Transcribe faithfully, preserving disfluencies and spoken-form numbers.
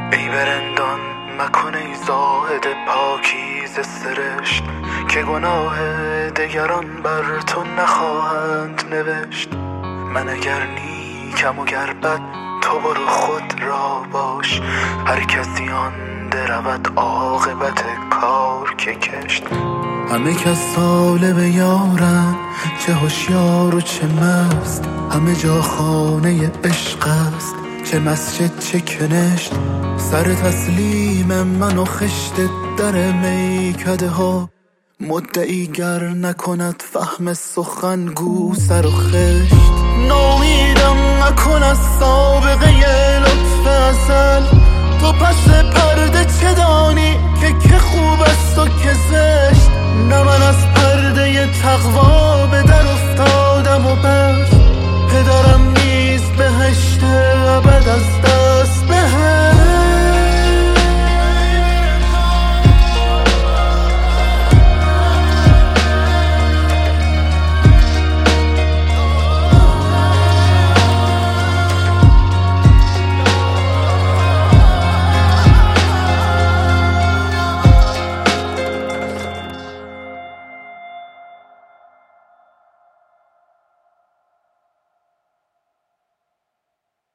ای برندان مکن ای زاهد پاکیز سرشت، که گناه دگران بر تو نخواهند نوشت. من اگر نیکم و گر بد تو برو خود را باش، هر کسی آن درود عاقبت کار که کشت. همه کس طالب یارن، چه هوشیار و چه مست، همه جا خانه عشق است، چه مسجد چه کنشت. سر تسلیم من و خشت در میکده ها، مدعی گر نکند فهم سخن گو سر و خشت. نامیدم نکن از سابقه لطف